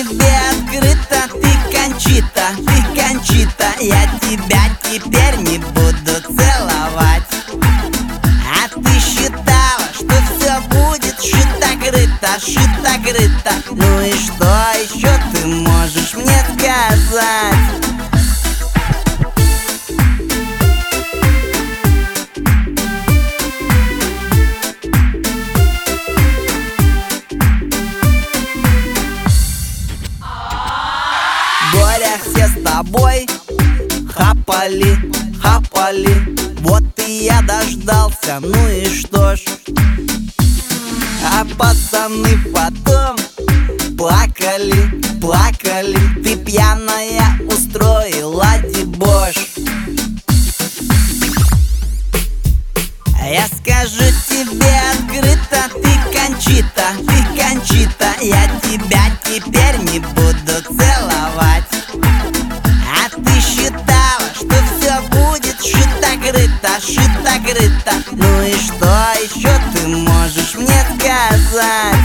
тебе открыто, ты Кончита, я тебя теперь не буду целовать. А ты считала, что все будет шито-крыто. Ну и что еще ты можешь мне сказать? В горях все с тобой хапали. Вот и я дождался, ну и что ж. А пацаны потом плакали. Ты пьяная устроила дебош. Я скажу тебе открыто, ты Кончита, я тебя теперь не буду целовать. А ты считала, что все будет шито-крыто. Ну и что еще ты можешь мне сказать?